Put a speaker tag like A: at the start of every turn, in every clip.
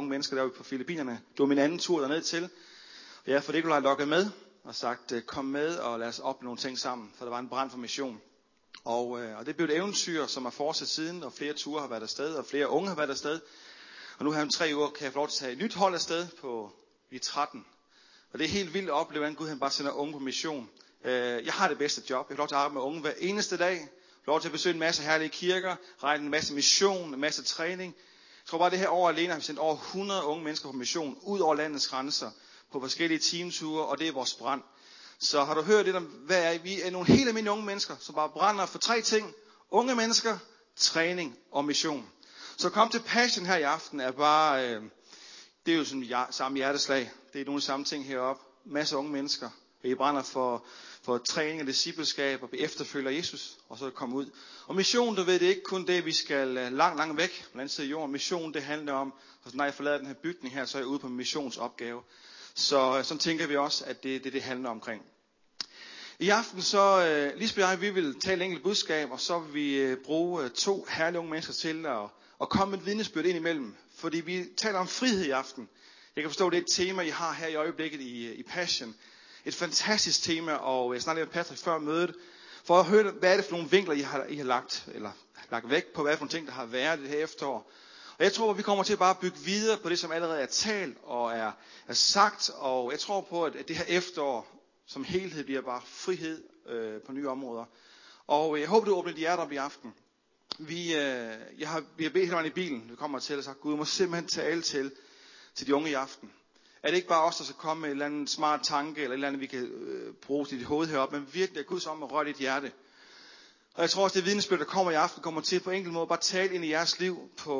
A: unge mennesker derude på Filippinerne. Det var min anden tur derned til. Og jeg for det har lukket med og sagt, kom med og lad os opleve nogle ting sammen, for der var en brand for mission. Og det blev et eventyr, som har fortsat siden, og flere ture har været afsted, og flere unge har været afsted. Og nu her om 3 uger kan jeg få lov til at tage et nyt hold afsted vi er 13. Og det er helt vildt at opleve, hvordan Gud han bare sender unge på mission. Jeg har det bedste job. Jeg får lov til at arbejde med unge hver eneste dag. Jeg får lov til at besøge en masse herlige kirker, regne en masse mission, en masse træning. Jeg tror bare, det her år alene har vi sendt over 100 unge mennesker på mission, ud over landets grænser, på forskellige teamture, og det er vores brand. Så har du hørt lidt om, hvad er vi er nogle helt almindelige unge mennesker, som bare brænder for 3 ting. Unge mennesker, træning og mission. Så kom til Passion her i aften er bare, det er jo sådan samme hjerteslag. Det er nogle samme ting heroppe. Masser af unge mennesker. Vi brænder for træning og discipleskab og vi efterfølger Jesus, og så komme ud. Og mission, du ved, det er ikke kun det, vi skal langt væk på den anden side af jorden. Mission, det handler om, når jeg forlader den her bygning her, så er jeg ude på en missionsopgave. Så tænker vi også, at det handler omkring. I aften så, Lisbeth og jeg, vi vil tale enkelt budskab, og så vil vi bruge 2 herlige unge mennesker til at komme med et vidnesbyrd ind imellem. Fordi vi taler om frihed i aften. Jeg kan forstå, det er et tema, I har her i øjeblikket i Passion. Et fantastisk tema, og jeg snakkede med Patrick før mødet, for at høre, hvad er det for nogle vinkler, I har lagt vægt på, hvad er det for nogle ting, der har været det her efterår. Og jeg tror, at vi kommer til at bare bygge videre på det, som allerede er talt og er sagt, og jeg tror på, at det her efterår som helhed bliver bare frihed på nye områder. Og jeg håber, du åbner dit hjerte op i aften. Vi har bedt hele vejen i bilen, vi kommer til og sagt, Gud må simpelthen tale til de unge i aften. Er det ikke bare os, der skal komme med en eller anden smart tanke, eller et eller andet, vi kan bruge til dit hoved heroppe, men virkelig er Guds om at røre dit hjerte. Og jeg tror også, det vidnesbyrd, der kommer i aften, kommer til på enkelt måde bare tale ind i jeres liv på...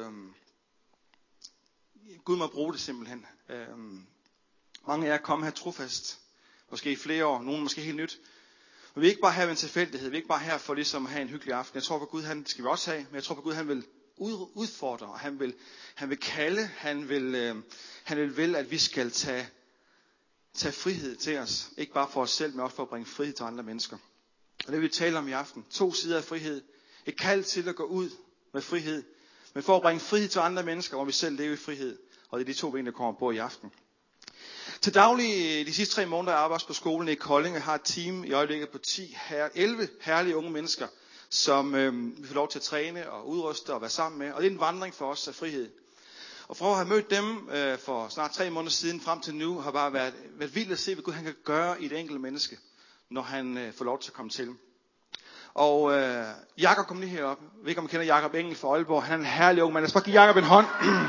A: Gud må bruge det simpelthen. Mange af jer kommer her trofast, måske i flere år, nogen måske helt nyt. Men vi er ikke bare her ved en tilfældighed, vi er ikke bare her for ligesom at have en hyggelig aften. Jeg tror på Gud, han skal vi også have, men jeg tror på Gud, han vil udfordre, og han vil kalde, han vil, at vi skal tage frihed til os. Ikke bare for os selv, men også for at bringe frihed til andre mennesker. Og det vil vi tale om i aften. 2 sider af frihed. Et kald til at gå ud med frihed, men for at bringe frihed til andre mennesker, hvor vi selv lever i frihed. Og det er de 2 ben, der kommer på i aften. Til daglig, de sidste 3 måneder, jeg arbejder på skolen i Kolding. Jeg har et team i øjeblikket på 11 herlige unge mennesker, som vi får lov til at træne og udruste og være sammen med. Og det er en vandring for os af frihed. Og fra at have mødt dem for snart 3 måneder siden frem til nu, har bare været vildt at se, hvad Gud han kan gøre i et enkelt menneske, når han får lov til at komme til. Og Jakob kom lige herop. Jeg ved ikke, om I kender Jakob Engel fra Aalborg. Han er en herlig ung mand. Lad os bare give Jakob en hånd.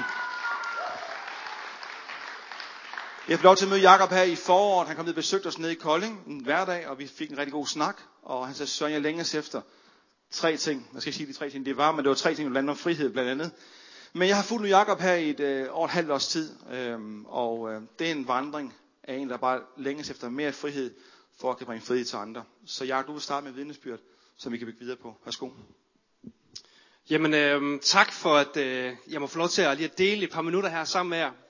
A: Jeg får lov til at møde Jakob her i foråret. Han kom ned og besøgte os nede i Kolding en hverdag, og vi fik en rigtig god snak. Og han sagde, Søren, jeg længes efter 3 ting. Jeg skal ikke sige de 3 ting, det var, men det var 3 ting, der landede om frihed blandt andet. Men jeg har fulgt nu Jakob her i over et halvt års tid, og det er en vandring af en, der bare længes efter mere frihed, for at kan bringe frihed til andre. Så Jakob, du vil starte med et vidnesbyrd, som vi kan bygge videre på. Værsgo.
B: Jamen, tak for, at jeg må få lov til at lige at dele et par minutter her sammen med jer.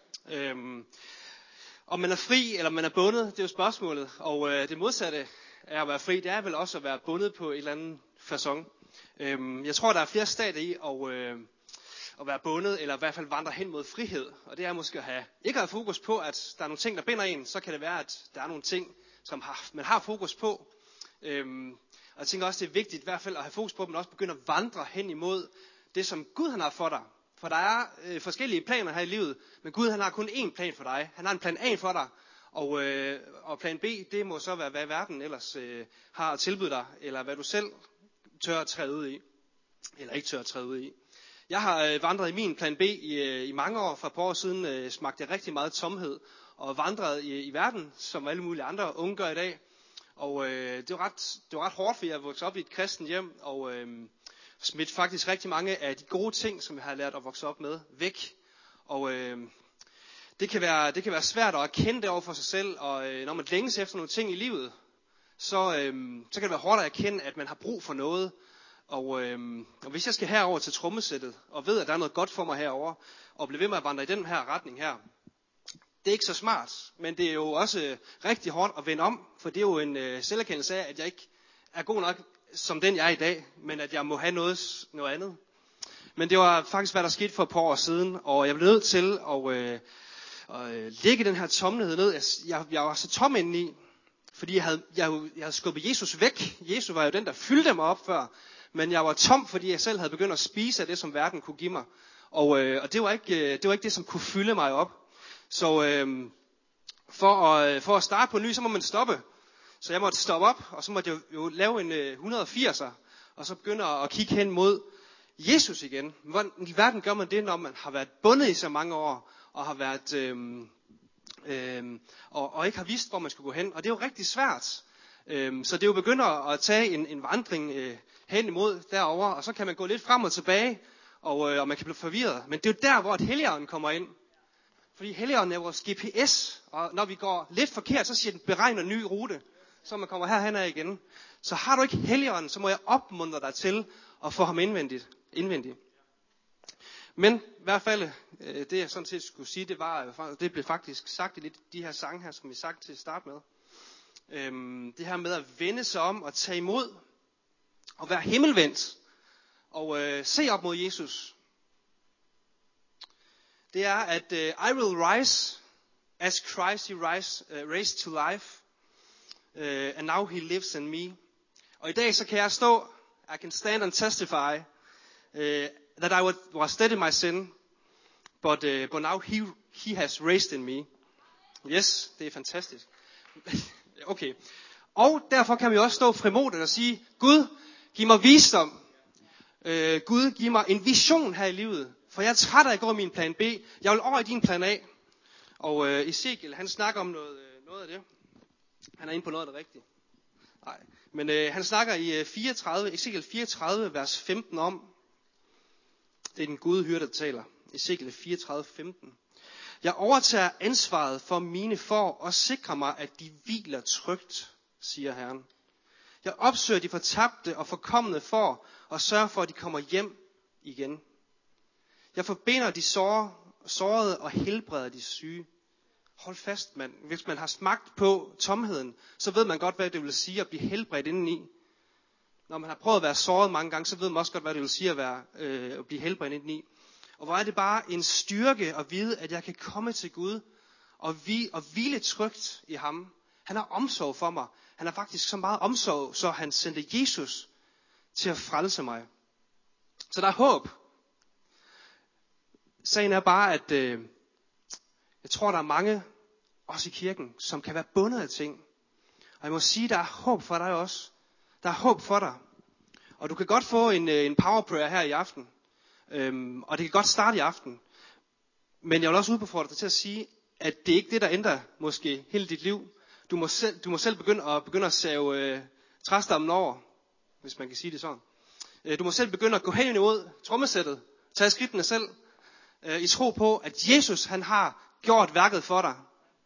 B: Om man er fri, eller man er bundet, det er jo spørgsmålet. Og det modsatte af at være fri, det er vel også at være bundet på en eller anden facon. Jeg tror, der er flere stadier i at være bundet, eller i hvert fald vandre hen mod frihed. Og det er måske at ikke have fokus på, at der er nogle ting, der binder en. Så kan det være, at der er nogle ting, som man har fokus på. Og jeg tænker også, det er vigtigt i hvert fald at have fokus på, at man også begynder at vandre hen imod det, som Gud han har for dig. For der er forskellige planer her i livet, men Gud han har kun én plan for dig. Han har en plan A for dig, og plan B, det må så være, hvad verden ellers har at tilbyde dig, eller hvad du selv tør at træde ud i, eller ikke tør at træde ud i. Jeg har vandret i min plan B i mange år. For et par år siden smagte jeg rigtig meget tomhed, og vandret i verden, som alle mulige andre unge gør i dag. Og det var ret hårdt, for jeg voksede op i et kristent hjem, og smidt faktisk rigtig mange af de gode ting, som jeg har lært at vokse op med, væk. Og det kan være svært at erkende det over for sig selv, og når man længes efter nogle ting i livet, så kan det være hårdt at erkende, at man har brug for noget. Og hvis jeg skal herover til trommesættet, og ved, at der er noget godt for mig herover, og blive ved med at vandre i den her retning her, det er ikke så smart, men det er jo også rigtig hårdt at vende om, for det er jo en selverkendelse af, at jeg ikke er god nok som den jeg er i dag, men at jeg må have noget andet. Men det var faktisk, hvad der skete for et par år siden, og jeg blev nødt til at lægge den her tomhed ned. Jeg var så tom indeni, fordi jeg havde skubbet Jesus væk. Jesus var jo den, der fyldte mig op før. Men jeg var tom, fordi jeg selv havde begyndt at spise af det, som verden kunne give mig. Og det var ikke det, som kunne fylde mig op. Så for at starte på ny, så må man stoppe. Så jeg måtte stoppe op, og så måtte jeg jo lave en 180'er, og så begynde at kigge hen mod Jesus igen. Hvordan i verden gør man det, når man har været bundet i så mange år, og har været og ikke har vidst, hvor man skulle gå hen. Og det er jo rigtig svært. Så det er jo begyndt at tage en vandring hen imod derover, og så kan man gå lidt frem og tilbage, og man kan blive forvirret. Men det er jo der, hvor Helligånden kommer ind. Fordi Helligånden er vores GPS, og når vi går lidt forkert, så siger den beregner en ny rute, så man kommer herhen af igen. Så har du ikke Helligånden, så må jeg opmuntre dig til at få ham indvendigt. Men i hvert fald, det jeg sådan set skulle sige, det blev faktisk sagt i lidt de her sange her, som vi sagt til at starte med. Det her med at vende sig om og tage imod, og være himmelvendt, og se op mod Jesus. Det er, at I will rise, as Christ he raised to life, and now he lives in me. Og i dag så kan jeg stå, I can stand and testify, that I was dead in my sin, but now he has raised in me. Yes, det er fantastisk. Okay. Og derfor kan vi også stå frimodigt og sige, Gud, giv mig visdom. Gud, giv mig en vision her i livet. For jeg er træt af at gå i min plan B. Jeg vil over i din plan A. Og Ezekiel, han snakker om noget af det. Han er inde på noget af det rigtige. Nej. Men han snakker i Ezekiel 34, vers 15 om, det er den gode hyrde, der taler. Ezekiel 34, 15. Jeg overtager ansvaret for mine får og sikrer mig, at de hviler trygt, siger Herren. Jeg opsøger de fortabte og forkomne får og sørger for, at de kommer hjem igen. Jeg forbinder de sårede og helbreder de syge. Hold fast, mand. Hvis man har smagt på tomheden, så ved man godt, hvad det vil sige at blive helbredt indeni. Når man har prøvet at være såret mange gange, så ved man også godt, hvad det vil sige at blive helbredt indeni. Og hvor er det bare en styrke at vide, at jeg kan komme til Gud og hvile trygt i ham. Han har omsorg for mig. Han har faktisk så meget omsorg, så han sendte Jesus til at frelse mig. Så der er håb. Sagen er bare, at jeg tror, der er mange, også i kirken, som kan være bundet af ting. Og jeg må sige, der er håb for dig også. Der er håb for dig. Og du kan godt få en power prayer her i aften. Og det kan godt starte i aften. Men jeg vil også udfordre dig til at sige, at det ikke er det, der ændrer måske hele dit liv. Du må selv begynde at save træstammen over, hvis man kan sige det sådan. Du må selv begynde at gå hen imod trommesættet. Tage skridtene selv. I tro på, at Jesus han har gjort værket for dig.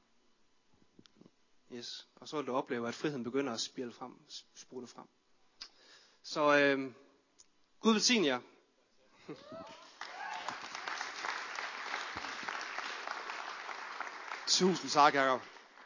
B: Yes. Og så vil du opleve, at friheden begynder at sprutte frem. Så Gud velsigne jer.
A: Tusind tak, Jacob.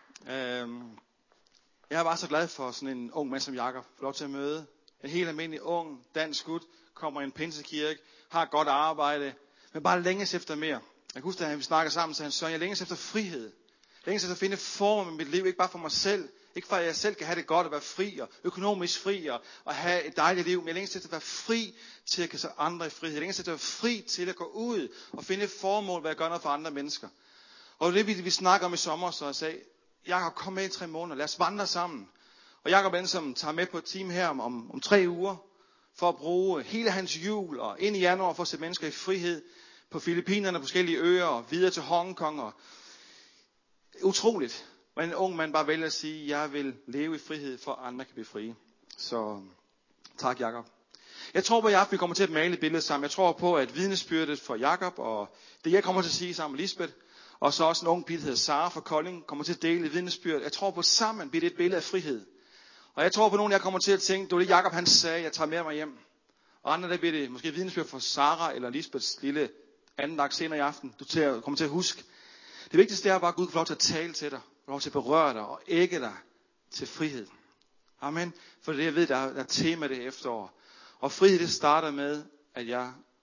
A: Jeg er bare så glad for sådan en ung mand som Jacob. Få lov til at møde en helt almindelig ung dansk gut, kommer i en pinsekirke, har et godt arbejde, men bare længes efter mere. Jeg kan huske, da vi snakkede sammen, så han sagde, jeg længes efter frihed. Længes efter at finde form i mit liv, ikke bare for mig selv. Ikke for at jeg selv kan have det godt at være fri, og økonomisk fri, og have et dejligt liv. Men jeg længes efter at være fri til at kan sætte andre i frihed. Jeg længes efter at være fri til at gå ud og finde et formål, hvad jeg gør noget for andre mennesker. Og det vi snakker om i sommer, så jeg sagde, Jacob, kom med i 3 måneder, lad os vandre sammen. Og Jacob er som tager med på et team her om 3 uger, for at bruge hele hans jul, og ind i januar for at sætte mennesker i frihed, på Filippinerne, på forskellige øer, og videre til Hongkong. Og utroligt, hvordan en ung mand bare vælger at sige, jeg vil leve i frihed, for at andre kan blive frie. Så tak, Jacob. Jeg tror på, at vi kommer til at male et billede sammen. Jeg tror på, at vidnesbyrdet for Jacob, og det jeg kommer til at sige sammen med Lisbeth, og så også en ung pige, der hedder Sara fra Kolding, kommer til at dele et vidnesbyrd. Jeg tror på, sammen bliver det et billede af frihed. Og jeg tror på nogen, jeg kommer til at tænke, det var det Jacob han sagde, jeg tager med mig hjem. Og andre, der bliver det måske vidnesbyrd for Sara eller Lisbeths lille andagt senere i aften. Du kommer til at huske. Det vigtigste er bare, at Gud får lov til at tale til dig, får lov til at berøre dig og ægge dig til frihed. Amen. For det jeg ved, der er tema det efterår. Og frihed, det starter med, at jeg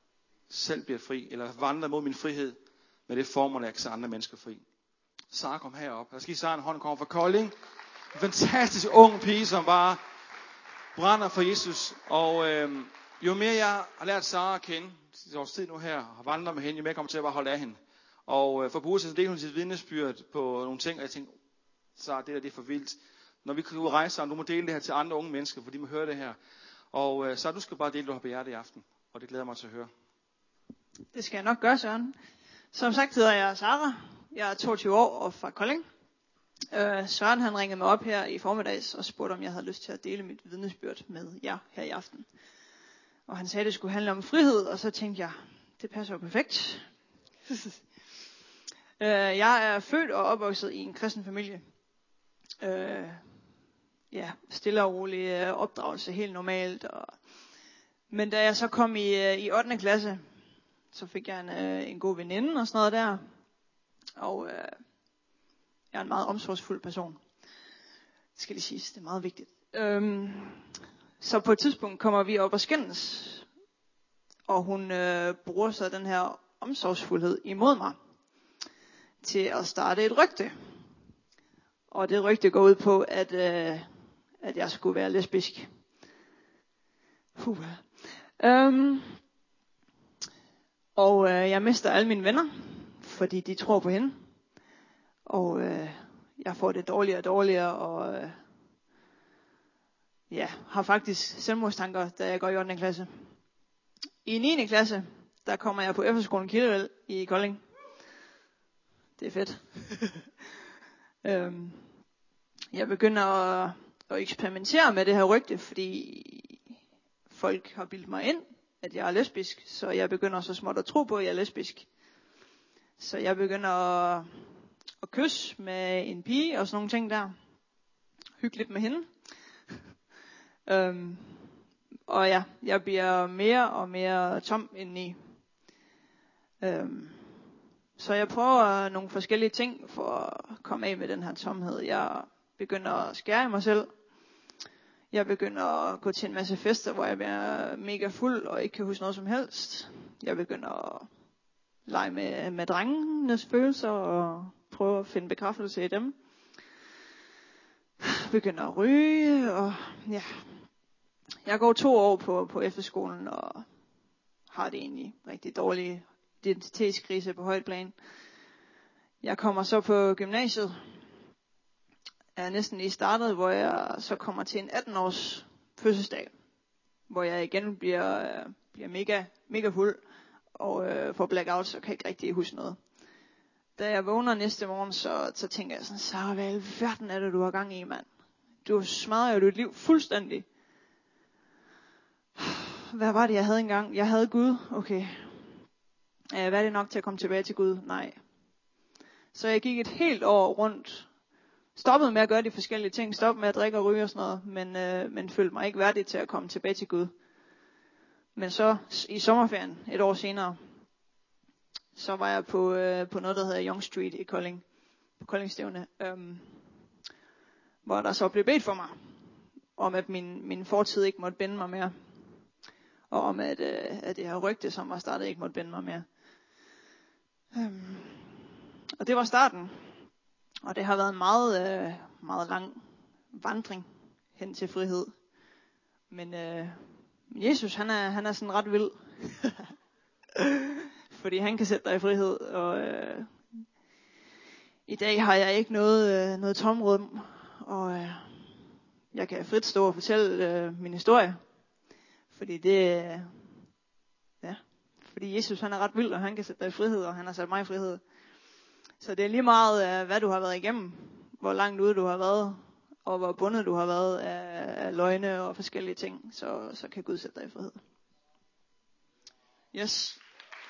A: selv bliver fri, eller vandrer mod min frihed, med det formål, at jeg kan sætte andre mennesker fri. Sara, kom herop. Jeg skal give Sara en hånd, kommer fra Kolding. En fantastisk ung pige, som bare brænder for Jesus. Og jo mere jeg har lært Sara at kende, i års tid nu her, har vandret med hende, jo mere kommer til at bare holde af hende. Og for bruge til det, hun sit vidnesbyrd på nogle ting, og jeg tænkte, Sara, det er for vildt. Når vi kan rejse sammen, du må dele det her til andre unge mennesker, for de må høre det her. Og så du skal bare dele, du har på hjertet i aften. Og det glæder mig til at høre.
C: Det skal jeg nok gøre, Søren. Som sagt hedder jeg Sara. Jeg er 22 år og fra Kolding. Søren han ringede mig op her i formiddags og spurgte, om jeg havde lyst til at dele mit vidnesbyrd med jer her i aften. Og han sagde, at det skulle handle om frihed, og så tænkte jeg, det passer jo perfekt. Jeg er født og opvokset i en kristen familie. Stille og rolig opdragelse, helt normalt. Men da jeg så kom i 8. klasse, så fik jeg en god veninde og sådan noget der. Og jeg er en meget omsorgsfuld person. Det skal lige siges, det er meget vigtigt. Så på et tidspunkt kommer vi op og skændes. Og hun bruger så den her omsorgsfuldhed imod mig til at starte et rygte. Og det rygte går ud på, at jeg skulle være lesbisk. Jeg mister alle mine venner, fordi de tror på hende. Og jeg får det dårligere og dårligere, og har faktisk selvmordstanker, da jeg går i 8. klasse. I 9. klasse, der kommer jeg på efterskolen Kildevæld i Kolding. Det er fedt. Jeg begynder at eksperimentere med det her rygte, fordi folk har bildt mig ind, at jeg er lesbisk. Så jeg begynder så småt at tro på, at jeg er lesbisk. Så jeg begynder at kysse med en pige og sådan nogle ting der. Hygge lidt med hende. Og ja, jeg bliver mere og mere tom indeni. Så jeg prøver nogle forskellige ting for at komme af med den her tomhed. Jeg begynder at skære i mig selv. Jeg begynder at gå til en masse fester, hvor jeg bliver mega fuld og ikke kan huske noget som helst. Jeg begynder at lege med drengenes følelser og prøve at finde bekræftelse i dem. Jeg begynder at ryge, og ja. Jeg går 2 år på efterskolen og har det egentlig rigtig dårlig identitetskrise på højt plan. Jeg kommer så på gymnasiet. Jeg er næsten lige startet, hvor jeg så kommer til en 18-års fødselsdag, hvor jeg igen bliver mega fuld og får blackouts og kan ikke rigtig huske noget. Da jeg vågner næste morgen, så tænker jeg sådan, Sara, hvad i alverden er det, du har gang i, mand? Du smadrer jo dit liv fuldstændig. Hvad var det, jeg havde engang? Jeg havde Gud. Okay. Hvad er det nok til at komme tilbage til Gud? Nej. Så jeg gik et helt år rundt. Stoppede med at gøre de forskellige ting. Stoppede med at drikke og ryge og sådan noget. Men følte mig ikke værdig til at komme tilbage til Gud. Men så i sommerferien, et år senere, så var jeg på noget, der hedder Young Street i Kolding. På Koldingstævne. Hvor der så blev bedt for mig. Om at min fortid ikke måtte binde mig mere. Og om at det her rygte, som var startet, ikke måtte binde mig mere. Og det var starten. Og det har været en meget lang vandring hen til frihed. Men Jesus, han er sådan ret vild. Fordi han kan sætte dig i frihed. Og i dag har jeg ikke noget tomrum. Og jeg kan frit stå og fortælle min historie. Fordi fordi Jesus han er ret vild, og han kan sætte dig i frihed, og han har sat mig i frihed. Så det er lige meget, hvad du har været igennem, hvor langt ude du har været, og hvor bundet du har været af løgne og forskellige ting, så kan Gud sætte dig i frihed. Yes.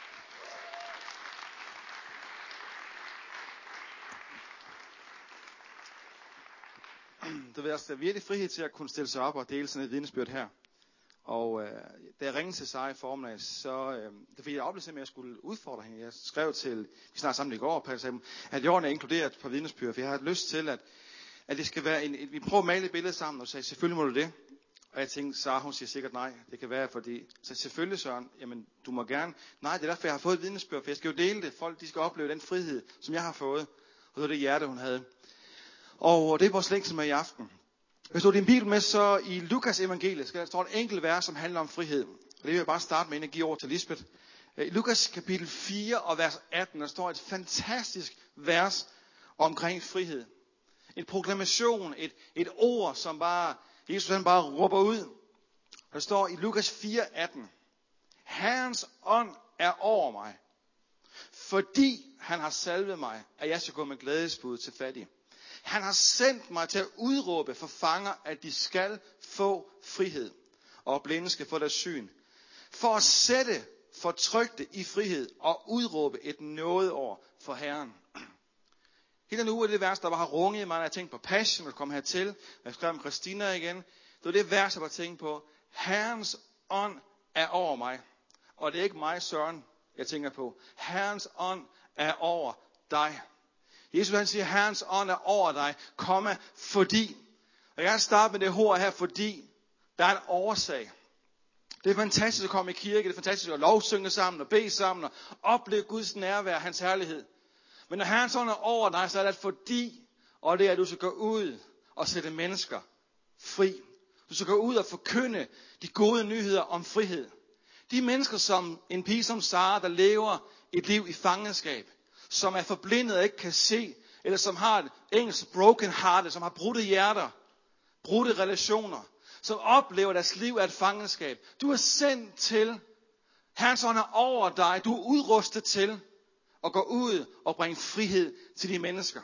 A: Du ved også, der er virkelig frihed til at kunne stille sig op og dele sådan et vidnesbyrd her. Og da jeg ringede til Sara i formiddag, så det fik jeg oplevelse med, at jeg skulle udfordre hende. Jeg skrev til, vi snakkede sammen i går, og sagde, at jorden er inkluderet på vidnesbyrd, for jeg har lyst til, at det skal være vi prøver at male et billede sammen, og sagde, selvfølgelig må du det. Og jeg tænkte, Sara, hun siger sikkert nej. Det kan være, fordi... Så selvfølgelig, Søren, jamen, du må gerne... Nej, det er derfor, jeg har fået et vidnesbyrd, for jeg skal jo dele det. Folk, de skal opleve den frihed, som jeg har fået. Og det var det hjerte, hun havde. Og det er vores længsel med i aften. Hvis du har din bibel med, så i Lukas evangeliet, skal der stå et enkelt vers, som handler om frihed. Og det vil jeg bare starte med, inden jeg giver over til Lisbeth. I Lukas kapitel 4 og vers 18, der står et fantastisk vers omkring frihed. En proklamation, et ord, som bare, Jesus han bare råber ud. Der står i Lukas 4:18. Herrens ånd er over mig, fordi han har salvet mig, at jeg skal gå med glædesbud til fattige. Han har sendt mig til at udråbe for fanger, at de skal få frihed, og blinde skal få deres syn. For at sætte fortrykte i frihed og udråbe et nådeår for Herren. Hele den uge er det vers, der bare har runget i mig, når jeg tænkte på Passion, og kom hertil. Jeg skrev om Christina igen. Det var det vers, jeg bare tænkte på. Herrens ånd er over mig. Og det er ikke mig, Søren, jeg tænker på. Herrens ånd er over dig. Jesus han siger, Herrens ånd er over dig, fordi. Og jeg kan starte med det ord her, fordi der er en årsag. Det er fantastisk at komme i kirke, det er fantastisk at lovsynge sammen og bede sammen og opleve Guds nærvær, hans herlighed. Men når Herrens ånd er over dig, så er det fordi, og det er, at du skal gå ud og sætte mennesker fri. Du skal gå ud og forkynde de gode nyheder om frihed. De mennesker som en pige som Sara, der lever et liv i fangenskab, som er forblindet og ikke kan se, eller som har et engelsk broken heart, som har brudte hjerter, brudte relationer, som oplever, at deres liv er et fangenskab. Du er sendt til, Herrens ånd er over dig, du er udrustet til at gå ud og bringe frihed til de mennesker.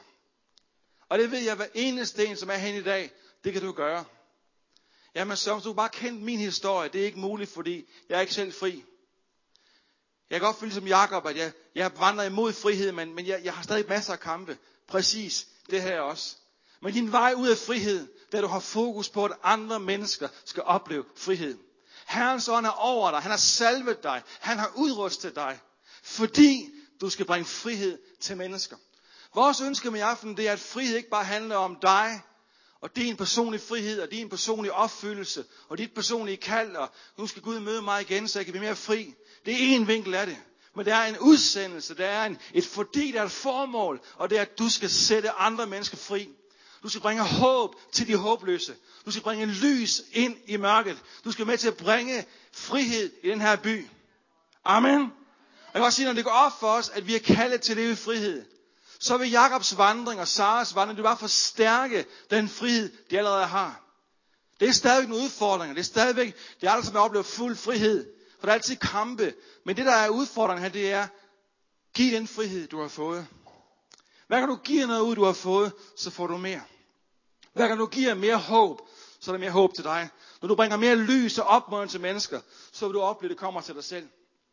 A: Og det ved jeg, hver eneste en, som er herinde i dag, det kan du gøre. Jamen så, hvis du bare kendte min historie, det er ikke muligt, fordi jeg er ikke selv fri. Jeg kan godt føle som Jakob, at jeg vandrer imod frihed, men jeg har stadig masser af kampe. Præcis det her også. Men din vej ud af frihed, der du har fokus på, at andre mennesker skal opleve frihed. Herrens ånd er over dig, han har salvet dig, han har udrustet dig, fordi du skal bringe frihed til mennesker. Vores ønske med i aften, det er, at frihed ikke bare handler om dig, og din personlige frihed, og din personlige opfyldelse, og dit personlige kald, og nu skal Gud møde mig igen, så jeg kan blive mere fri. Det er en vinkel af det. Men det er en udsendelse, det er fordi der er et formål, og det er, at du skal sætte andre mennesker fri. Du skal bringe håb til de håbløse. Du skal bringe lys ind i mørket. Du skal med til at bringe frihed i den her by. Amen. Jeg kan også sige, når det går op for os, at vi er kaldet til at leve i frihed, så vil Jakobs vandring og Saras vandring, det bare forstærke den frihed, de allerede har. Det er stadigvæk nogle udfordringer. Det er aldrig som at opleve fuld frihed. For der er altid kampe. Men det der er udfordringen her, det er, giv den frihed, du har fået. Hver gang du giver noget ud, du har fået, så får du mere. Hver gang du giver mere håb, så er der mere håb til dig. Når du bringer mere lys og opmuntring til mennesker, så vil du opleve, at det kommer til dig selv.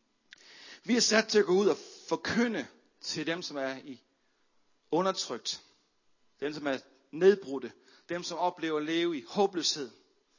A: Vi er sat til at gå ud og forkynde til dem, som er i undertrykt. Dem, som er nedbrudte. Dem, som oplever at leve i håbløshed.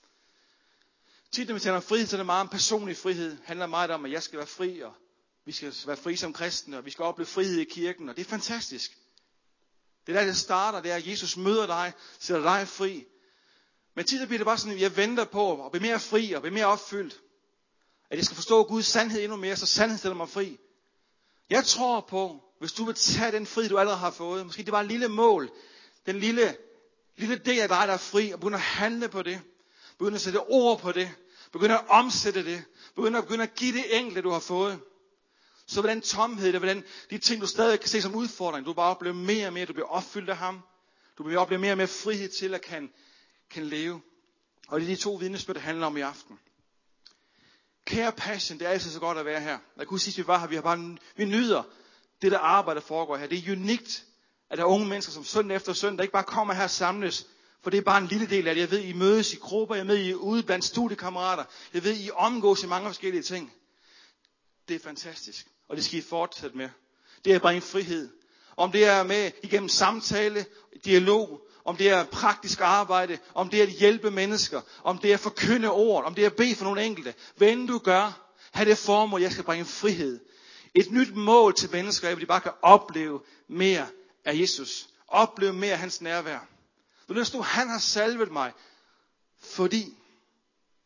A: Tit, når vi taler om frihed, så er det meget om personlig frihed. Det handler meget om, at jeg skal være fri, og vi skal være fri som kristne, og vi skal opleve frihed i kirken, og det er fantastisk. Det der, det starter, det er, at Jesus møder dig, sætter dig fri. Men tit bliver det bare sådan, at jeg venter på at blive mere fri og blive mere opfyldt. At jeg skal forstå Guds sandhed endnu mere, så sandhed stiller mig fri. Jeg tror på, hvis du vil tage den frihed, du allerede har fået, måske det var et lille mål, den lille del af dig, der er fri, og begynde at handle på det. Begynde at sætte ord på det. Begynde at omsætte det. Begynde at give det enkelte, du har fået. Så vil den tomhed, det vil de ting, du stadig kan se som udfordring, du bare oplever mere og mere, du bliver opfyldt af ham. Du bliver oplevet mere og mere frihed til at kan leve. Og det er de to vidnesbyrd, det handler om i aften. Kære Passion, det er altid så godt at være her. Jeg kunne sidst vi var her, vi nyder det der arbejde, der foregår her. Det er unikt, at der er unge mennesker, som søndag efter søndag ikke bare kommer her og samles. For det er bare en lille del af det. Jeg ved, I mødes i grupper, jeg ved, I er ude blandt studiekammerater. Jeg ved, I omgås i mange forskellige ting. Det er fantastisk, og det skal I fortsætte med. Det er at bringe frihed. Om det er med igennem samtale, dialog, om det er praktisk arbejde, om det er at hjælpe mennesker, om det er at forkynde ord, om det er at bede for nogle enkelte. Hvad end du gør, have det formål, jeg skal bringe frihed. Et nyt mål til mennesker, hvor de bare kan opleve mere af Jesus. Opleve mere af hans nærvær. Nu der stod, han har salvet mig, fordi.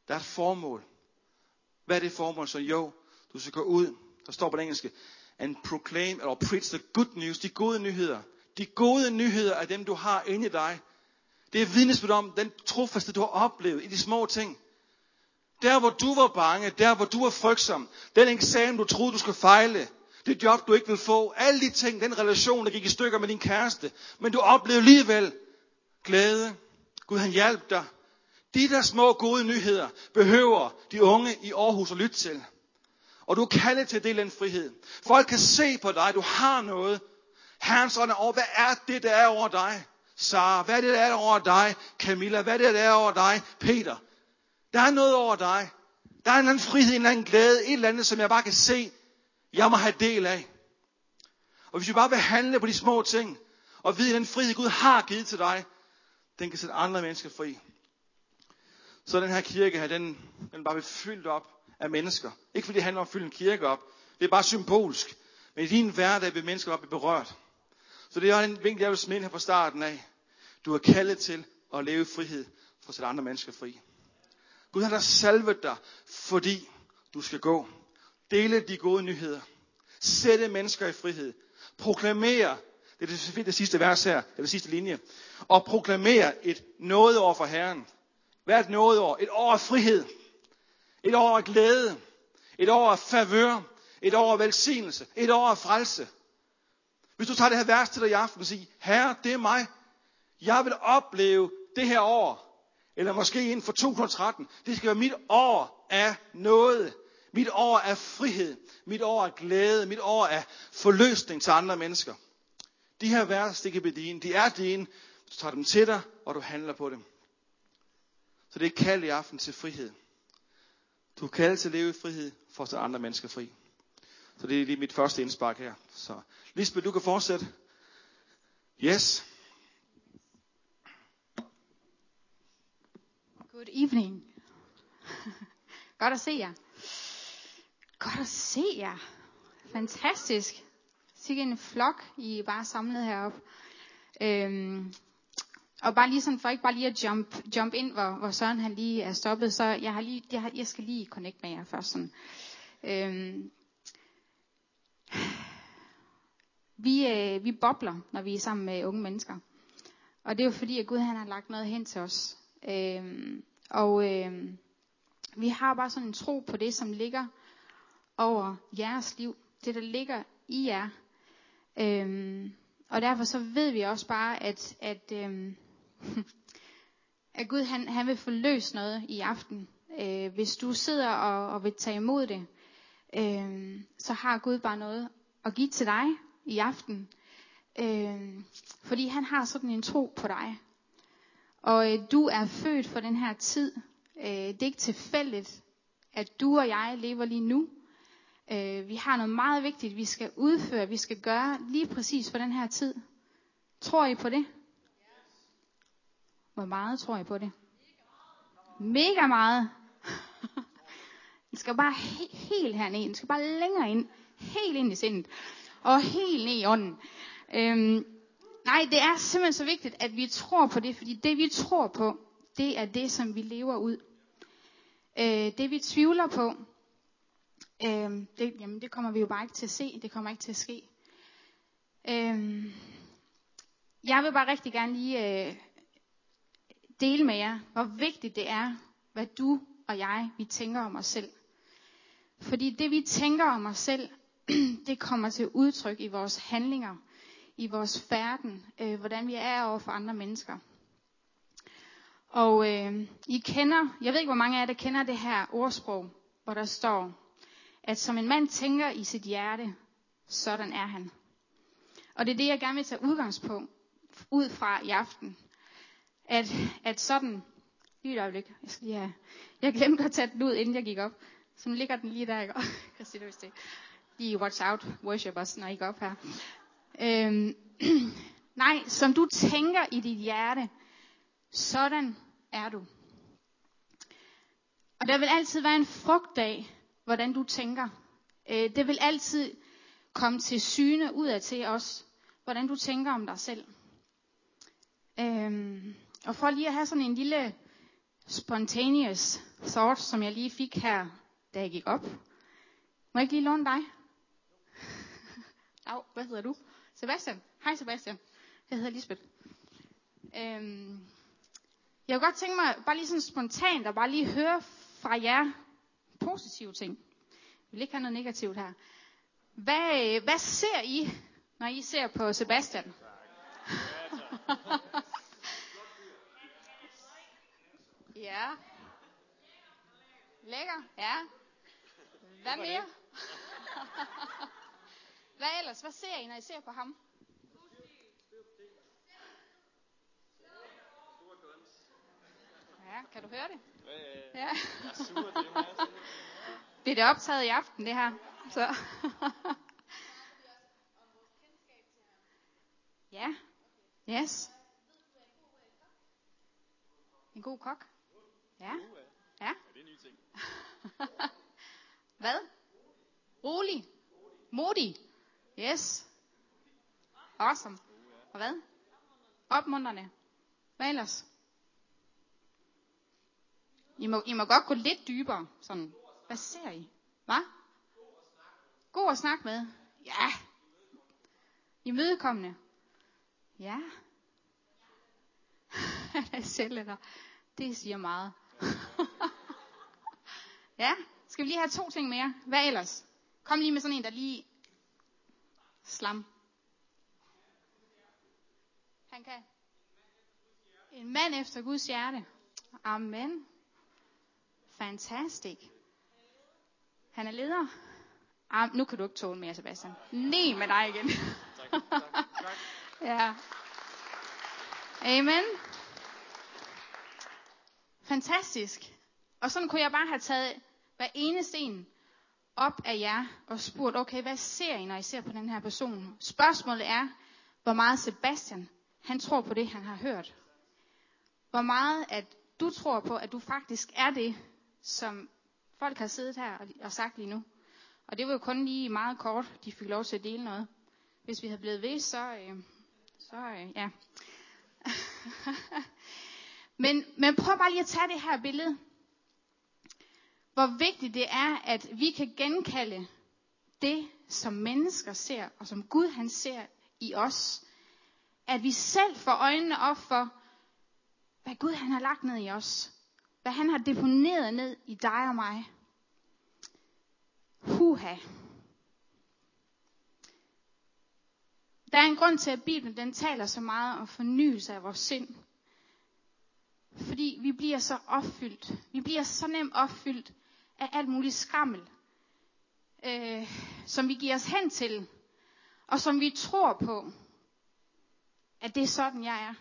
A: Der er et formål. Hvad er det formål? Så jo, du skal gå ud, der står på det engelske, and proclaim, eller preach the good news, de gode nyheder. De gode nyheder er dem, du har inde i dig. Det er vidnesbyrd om den trofaste, du har oplevet i de små ting. Der, hvor du var bange, der, hvor du var frygtsom, den eksamen, du troede, du skulle fejle, det job, du ikke vil få, alle de ting, den relation, der gik i stykker med din kæreste, men du oplevede alligevel glæde. Gud, han hjalp dig. De der små gode nyheder behøver de unge i Aarhus at lytte til. Og du er kaldet til at dele den frihed. Folk kan se på dig, du har noget. Herrens ånd er over. Hvad er det, der er over dig? Sara, hvad er det, der er over dig? Camilla, hvad er det, der er over dig? Peter, der er noget over dig. Der er en eller anden frihed, en eller anden glæde, et eller andet, som jeg bare kan se, jeg må have del af. Og hvis vi bare vil handle på de små ting, og vide, at den frihed, Gud har givet til dig, den kan sætte andre mennesker fri. Så den her kirke her, den bare vil fyldt op af mennesker. Ikke fordi det handler om at fylde en kirke op. Det er bare symbolsk. Men i din hverdag vil mennesker bare blive berørt. Så det er en vinkel, jeg vil smide her fra starten af. Du er kaldet til at leve i frihed for at sætte andre mennesker fri. Gud har salvet dig, fordi du skal gå. Dele de gode nyheder. Sætte mennesker i frihed. Proklamere, det er det sidste vers her, det er det sidste linje. Og proklamere et nådeår for Herren. Hvad er et nådeår? Et år af frihed. Et år af glæde. Et år af favør. Et år af velsignelse. Et år af frelse. Hvis du tager det her vers til dig i aften og siger, Herre, det er mig. Jeg vil opleve det her år. Eller måske inden for 2013. Det skal være mit år af nåde. Mit år af frihed. Mit år af glæde. Mit år af forløsning til andre mennesker. De her vers, det kan blive dine. De er dine. Du tager dem til dig, og du handler på dem. Så det er kald i aften til frihed. Du er kaldet til at leve i frihed, for at sætte andre mennesker fri. Så det er lige mit første indspark her. Så Lisbeth, du kan fortsætte. Yes.
D: Good evening. Godt at se jer. Godt at se jer. Fantastisk. Sikke en flok, I er bare samlet heroppe. Og bare lige sådan, for ikke bare lige at jump ind, hvor Søren han lige er stoppet, så jeg skal lige connect med jer først sådan. Vi bobler, når vi er sammen med unge mennesker. Og det er jo fordi, at Gud han har lagt noget hen til os. Vi har bare sådan en tro på det, som ligger over jeres liv. Det, der ligger i jer. Og derfor så ved vi også bare, at Gud han vil forløse noget i aften. Hvis du sidder og vil tage imod det, så har Gud bare noget at give til dig i aften. Fordi han har sådan en tro på dig. Og du er født for den her tid. Det er ikke tilfældigt, at du og jeg lever lige nu. Vi har noget meget vigtigt, vi skal udføre, vi skal gøre lige præcis for den her tid. Tror I på det? Hvor meget tror I på det? Mega meget. Den skal bare helt herned. Den skal bare længere ind. Helt ind i sindet. Og helt ned i ånden. Nej, det er simpelthen så vigtigt, at vi tror på det. Fordi det vi tror på, det er det, som vi lever ud. Det vi tvivler på, det kommer vi jo bare ikke til at se. Det kommer ikke til at ske. Jeg vil bare rigtig gerne lige dele med jer, hvor vigtigt det er, hvad du og jeg, vi tænker om os selv. Fordi det vi tænker om os selv, det kommer til udtryk i vores handlinger, i vores færden, hvordan vi er over for andre mennesker. Og I kender, jeg ved ikke hvor mange af jer, der kender det her ordsprog, hvor der står, at som en mand tænker i sit hjerte, sådan er han. Og det er det, jeg gerne vil tage udgangspunkt ud fra i aften. At sådan, lige et øjeblik, jeg glemte at tage den ud, inden jeg gik op. Så nu ligger den lige der, ikke? Christina, hvis det lige watch out, worship os, når I går op her. Nej, som du tænker i dit hjerte, sådan er du. Og der vil altid være en frugt af, hvordan du tænker. Det vil altid komme til syne udad til os, hvordan du tænker om dig selv. Og for lige at have sådan en lille spontaneous thought, som jeg lige fik her, da jeg gik op. Må jeg ikke lige låne dig? Hvad hedder du? Sebastian. Hej Sebastian. Jeg hedder Lisbeth. Jeg kunne godt tænke mig, bare lige sådan spontant, og bare lige høre fra jer positive ting. Jeg vil ikke have noget negativt her. Hvad ser I, når I ser på Sebastian? Ja. Lækker, ja. Hvad mere? Hvad ellers? Hvad ser I, når I ser på ham? Ja, kan du høre det? Ja. Det er det optaget i aften, det her. Så. Ja. Yes. En god kok. Ja. Ja. Det er nye ting. Hvad? Rolig. Modig. Yes. Awesome. Og hvad? Opmuntrende. Hvad ellers? I må godt gå lidt dybere. Sådan. Hvad ser I? Hvad? God at snakke med. Ja. Imødekommende. Ja. Selvlætter. Det siger meget. Ja. Skal vi lige have 2 ting mere? Hvad ellers? Kom lige med sådan en, der lige slam. Han kan. En mand efter Guds hjerte. Amen. Fantastisk. Han er leder. Nu kan du ikke tåle mere, Sebastian. Ned med dig igen. Tak. Ja. Amen. Fantastisk. Og sådan kunne jeg bare have taget hver eneste en op af jer og spurgt, okay, hvad ser I, når I ser på den her person? Spørgsmålet er, hvor meget Sebastian, han tror på det, han har hørt. Hvor meget, at du tror på, at du faktisk er det, som folk har siddet her og sagt lige nu. Og det var jo kun lige meget kort, de fik lov til at dele noget. Hvis vi havde blevet ved, så ja. men prøv bare lige at tage det her billede. Hvor vigtigt det er, at vi kan genkalde det, som mennesker ser, og som Gud han ser i os. At vi selv får øjnene op for, hvad Gud han har lagt ned i os. Hvad han har deponeret ned i dig og mig. Huha. Der er en grund til, at Bibelen den taler så meget om fornyelse af vores sind. Fordi vi bliver så opfyldt. Vi bliver så nemt opfyldt af alt muligt skrammel. Som vi giver os hen til. Og som vi tror på, at det er sådan, jeg er.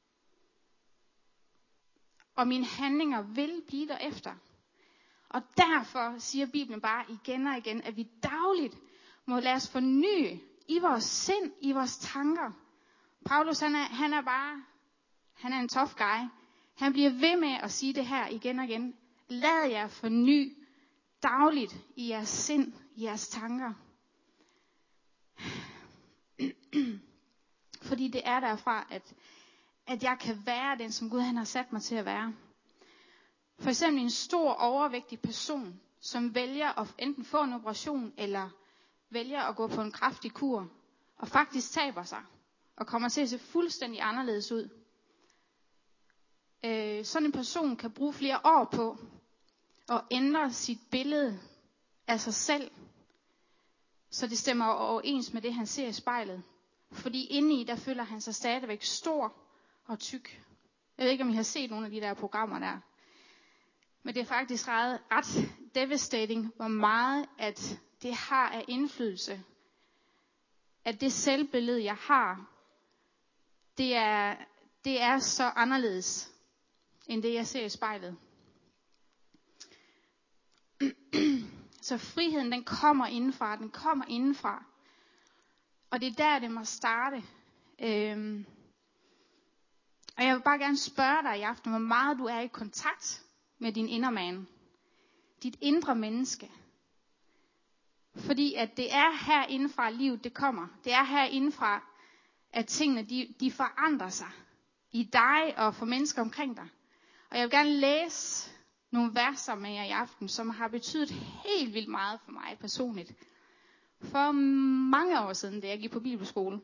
D: Og mine handlinger vil blive derefter. Og derfor siger Bibelen bare igen og igen, at vi dagligt må lade os forny i vores sind, i vores tanker. Paulus han er en tough guy. Han bliver ved med at sige det her igen og igen. Lad jer forny dagligt i jeres sind, i jeres tanker. Fordi det er derfra, at jeg kan være den, som Gud han har sat mig til at være. For eksempel en stor overvægtig person, som vælger at enten få en operation, eller vælger at gå på en kraftig kur, og faktisk taber sig, og kommer til at se fuldstændig anderledes ud. Sådan en person kan bruge flere år på, at ændre sit billede af sig selv, så det stemmer overens med det, han ser i spejlet. Fordi indeni, der føler han sig stadigvæk stor og tyk. Jeg ved ikke, om I har set nogle af de der programmer der. Men det er faktisk ret devastating, hvor meget at det har af indflydelse. At det selvbillede, jeg har, det er så anderledes, end det, jeg ser i spejlet. Så friheden, den kommer indenfra. Og det er der, det må starte. Og jeg vil bare gerne spørge dig i aften, hvor meget du er i kontakt med din inderman. Dit indre menneske. Fordi at det er herindefra, livet det kommer. Det er herindefra, at tingene de forandrer sig. I dig og for mennesker omkring dig. Og jeg vil gerne læse nogle verser med jer i aften, som har betydet helt vildt meget for mig personligt. For mange år siden, da jeg gik på bibelskole,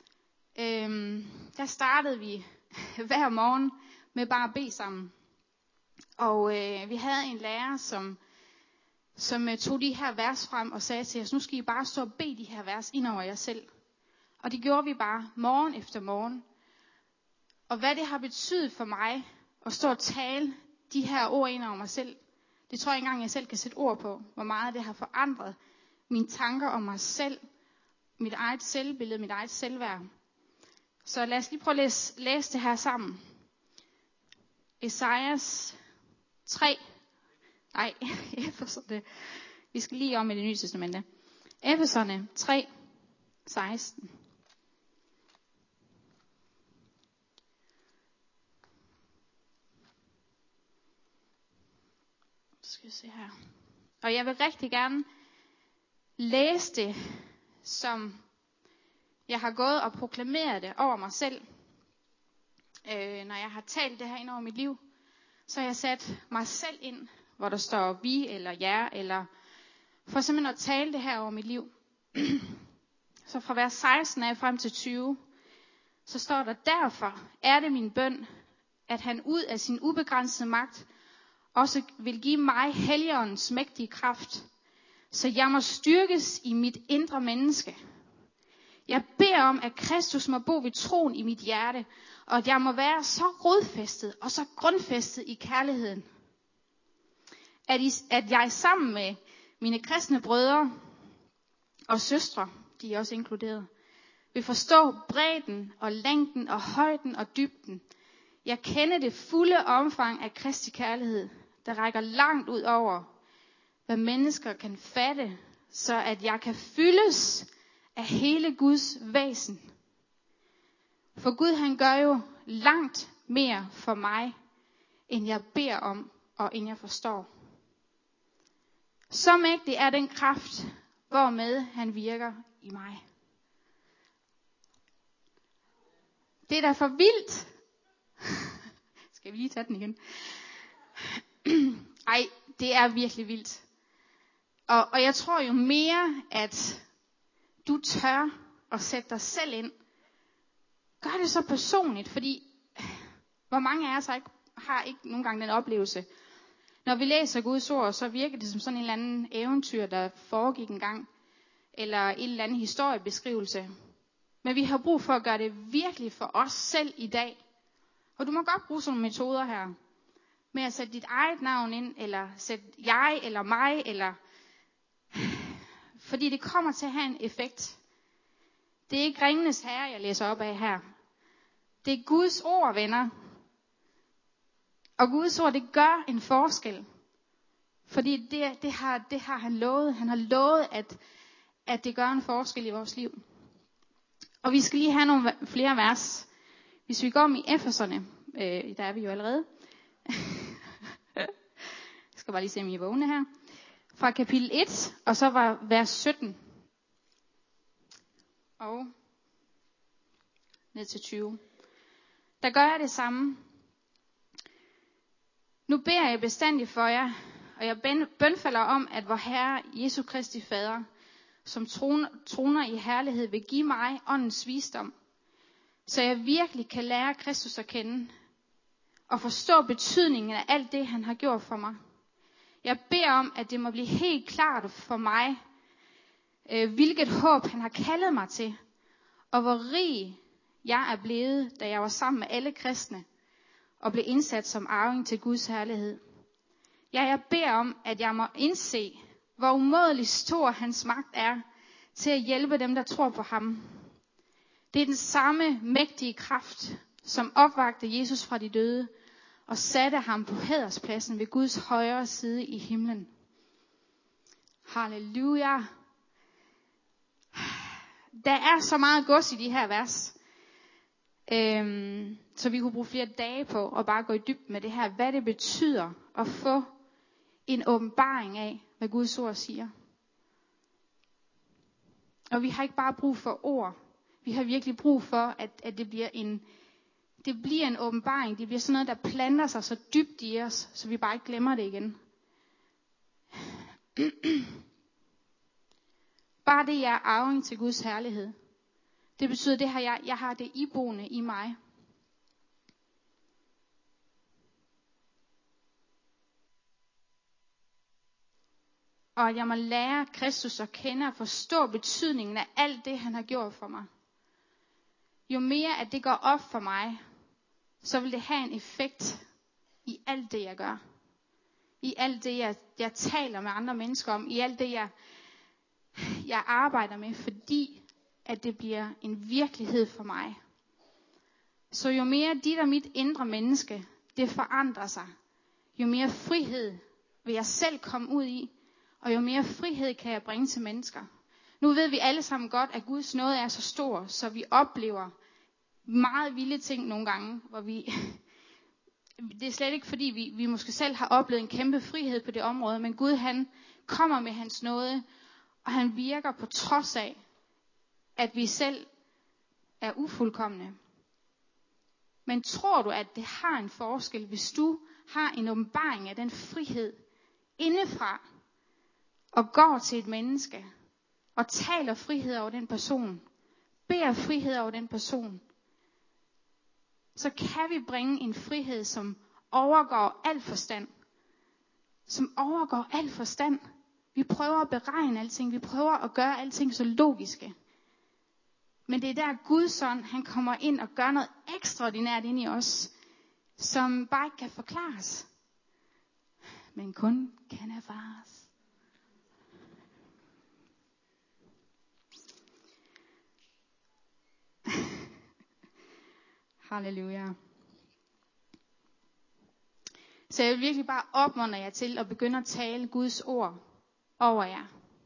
D: der startede vi hver morgen med bare at bede sammen. Og vi havde en lærer, som tog de her vers frem og sagde til os, nu skal I bare stå og bede de her vers ind over jer selv. Og det gjorde vi bare morgen efter morgen. Og hvad det har betydet for mig at stå og tale de her ord ind over mig selv, det tror jeg ikke engang, jeg selv kan sætte ord på, hvor meget det har forandret mine tanker om mig selv, mit eget selvbillede, mit eget selvværd. Så lad os lige prøve at læse det her sammen. Esajas 3. Nej, Efeserne. Vi skal lige om i Det Nye Testamente. Efeserne 3, 16. Skal vi se her. Og jeg vil rigtig gerne læse det, som jeg har gået og proklameret det over mig selv. Når jeg har talt det her ind over mit liv, så har jeg sat mig selv ind, hvor der står vi eller jer, eller for simpelthen at tale det her over mit liv. Så fra vers 16 af frem til 20, så står der, derfor er det min bøn, at han ud af sin ubegrænsede magt også vil give mig Helligåndens mægtige kraft, så jeg må styrkes i mit indre menneske. Jeg beder om, at Kristus må bo ved troen i mit hjerte, og at jeg må være så rodfæstet og så grundfæstet i kærligheden, at jeg sammen med mine kristne brødre og søstre, de er også inkluderet, vil forstå bredden og længden og højden og dybden. Jeg kender det fulde omfang af Kristi kærlighed, der rækker langt ud over, hvad mennesker kan fatte, så at jeg kan fyldes af hele Guds væsen. For Gud, han gør jo langt mere for mig, end jeg beder om, og end jeg forstår. Så mægtig er den kraft, hvormed han virker i mig. Det er da for vildt. Skal vi lige tage den igen? Ej, det er virkelig vildt. Og jeg tror jo mere, at du tør at sætte dig selv ind. Gør det så personligt, fordi hvor mange af os har ikke nogle gange den oplevelse. Når vi læser Guds ord, så virker det som sådan en eller anden eventyr, der foregik en gang. Eller en eller anden historiebeskrivelse. Men vi har brug for at gøre det virkelig for os selv i dag. Og du må godt bruge sådan nogle metoder her. Med at sætte dit eget navn ind, eller sætte jeg, eller mig, eller... Fordi det kommer til at have en effekt. Det er ikke Ringenes Herre, jeg læser op af her. Det er Guds ord, venner. Og Guds ord, det gør en forskel. Fordi det har han lovet. Han har lovet, at det gør en forskel i vores liv. Og vi skal lige have nogle flere vers. Hvis vi går om i Efeserne, der er vi jo allerede. Jeg skal bare lige se, om I er vågne her. Fra kapitel 1, og så var vers 17. Og ned til 20. Der gør jeg det samme. Nu beder jeg bestandigt for jer, og jeg bønfalder om, at vor Herre Jesu Kristi Fader, som troner i herlighed, vil give mig åndens visdom, så jeg virkelig kan lære Kristus at kende, og forstå betydningen af alt det, han har gjort for mig. Jeg beder om, at det må blive helt klart for mig, hvilket håb han har kaldet mig til, og hvor rig jeg er blevet, da jeg var sammen med alle kristne, og blev indsat som arving til Guds herlighed. Ja, jeg beder om, at jeg må indse, hvor umådelig stor hans magt er, til at hjælpe dem, der tror på ham. Det er den samme mægtige kraft, som opvagte Jesus fra de døde, og satte ham på hæderspladsen ved Guds højre side i himlen. Halleluja. Der er så meget gods i de her vers, så vi kunne bruge flere dage på at bare gå i dybden med det her, hvad det betyder at få en åbenbaring af, hvad Guds ord siger. Og vi har ikke bare brug for ord. Vi har virkelig brug for, at det bliver Det bliver en åbenbaring. Det bliver sådan noget, der planter sig så dybt i os, så vi bare ikke glemmer det igen. Bare det, jeg er arving til Guds herlighed. Det betyder, det her, jeg har det iboende i mig. Og at jeg må lære Kristus at kende og forstå betydningen af alt det, han har gjort for mig. Jo mere at det går op for mig, så vil det have en effekt i alt det, jeg gør. I alt det, jeg taler med andre mennesker om. I alt det, jeg arbejder med, fordi at det bliver en virkelighed for mig. Så jo mere dit og mit indre menneske, det forandrer sig, jo mere frihed vil jeg selv komme ud i, og jo mere frihed kan jeg bringe til mennesker. Nu ved vi alle sammen godt, at Guds nåde er så stor, så vi oplever meget vilde ting nogle gange, hvor vi... Det er slet ikke fordi, vi måske selv har oplevet en kæmpe frihed på det område, men Gud han kommer med hans nåde, og han virker på trods af, at vi selv er ufuldkomne. Men tror du, at det har en forskel, hvis du har en åbenbaring af den frihed indefra, og går til et menneske, og taler frihed over den person, beder frihed over den person, så kan vi bringe en frihed, som overgår al forstand. Som overgår al forstand. Vi prøver at beregne alting, vi prøver at gøre alting så logiske. Men det er der Guds ånd, han kommer ind og gør noget ekstraordinært ind i os, som bare ikke kan forklares, men kun kan erfares. Halleluja. Så jeg vil virkelig bare opmuntre jer til at begynde at tale Guds ord over jer.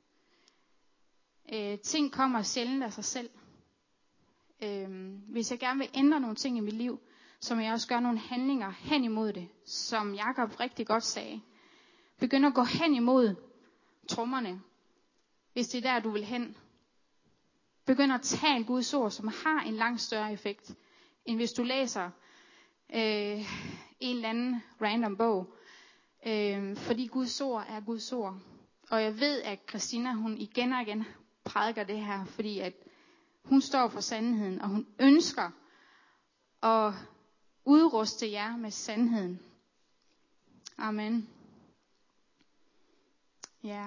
D: Ting kommer sjældent af sig selv. Hvis jeg gerne vil ændre nogle ting i mit liv, så må jeg også gøre nogle handlinger hen imod det, som Jakob rigtig godt sagde. Begynd at gå hen imod trommerne, hvis det er der, du vil hen. Begynd at tale Guds ord, som har en langt større effekt, end hvis du læser en eller anden random bog. Fordi Guds ord er Guds ord. Og jeg ved, at Christina, hun igen og igen prædiker det her, fordi at hun står for sandheden, og hun ønsker at udruste jer med sandheden. Amen. Ja.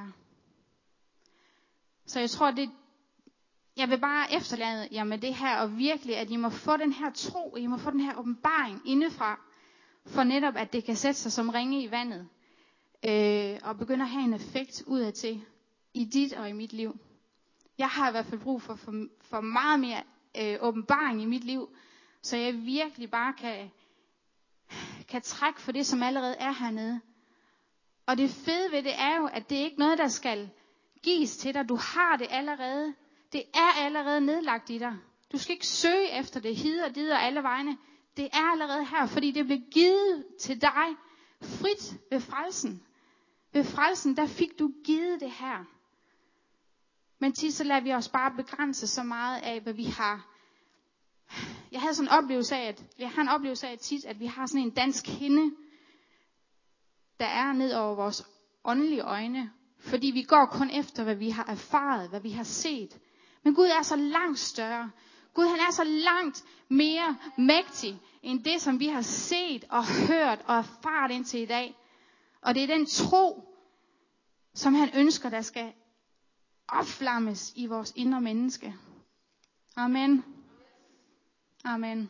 D: Så jeg tror, jeg vil bare efterlade jer med det her, og virkelig, at I må få den her tro, I må få den her åbenbaring indefra, for netop, at det kan sætte sig som ringe i vandet, og begynde at have en effekt udadtil, i dit og i mit liv. Jeg har i hvert fald brug for meget mere åbenbaring i mit liv, så jeg virkelig bare kan trække for det, som allerede er hernede. Og det fede ved det er jo, at det er ikke noget, der skal gives til dig. Du har det allerede. Det er allerede nedlagt i dig. Du skal ikke søge efter det hid og did og alle vegne. Det er allerede her, fordi det blev givet til dig frit ved frelsen. Ved frelsen, der fik du givet det her. Men tit så lader vi os bare begrænse så meget af, hvad vi har. Jeg har en oplevelse af tit, at vi har sådan en dansk hinde, der er ned over vores åndelige øjne. Fordi vi går kun efter, hvad vi har erfaret, hvad vi har set. Men Gud er så langt større. Gud han er så langt mere mægtig, end det, som vi har set og hørt og erfaret indtil i dag. Og det er den tro, som han ønsker, der skal opflammes i vores indre menneske. Amen. Amen.